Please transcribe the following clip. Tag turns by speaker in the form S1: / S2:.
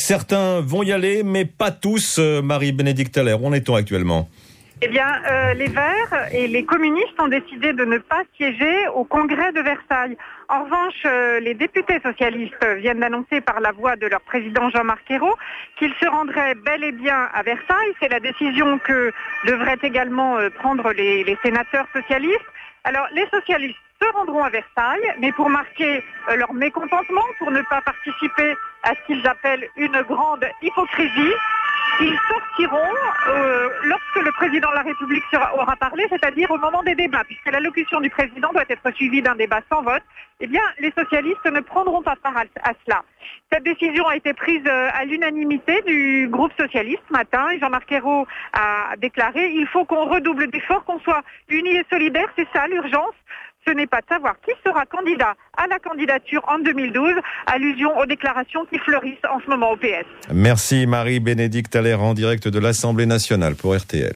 S1: Certains vont y aller, mais pas tous. Marie-Bénédicte Allaire, où en est-on actuellement ?
S2: Eh bien, les Verts et les communistes ont décidé de ne pas siéger au congrès de Versailles. En revanche, les députés socialistes viennent d'annoncer par la voix de leur président Jean-Marc Ayrault qu'ils se rendraient bel et bien à Versailles. C'est la décision que devraient également prendre les sénateurs socialistes. Alors, les socialistes se rendront à Versailles, mais pour marquer leur mécontentement, pour ne pas participer à ce qu'ils appellent une grande hypocrisie, ils sortiront lorsque le président de la République aura parlé, c'est-à-dire au moment des débats, puisque l'allocution du président doit être suivie d'un débat sans vote. Eh bien, les socialistes ne prendront pas part à cela. Cette décision a été prise à l'unanimité du groupe socialiste ce matin, et Jean-Marc Ayrault a déclaré « Il faut qu'on redouble d'efforts, qu'on soit unis et solidaires, c'est ça l'urgence ». Ce n'est pas de savoir qui sera candidat à la candidature en 2012, allusion aux déclarations qui fleurissent en ce moment au PS.
S1: Merci Marie-Bénédicte Allaire en direct de l'Assemblée nationale pour RTL.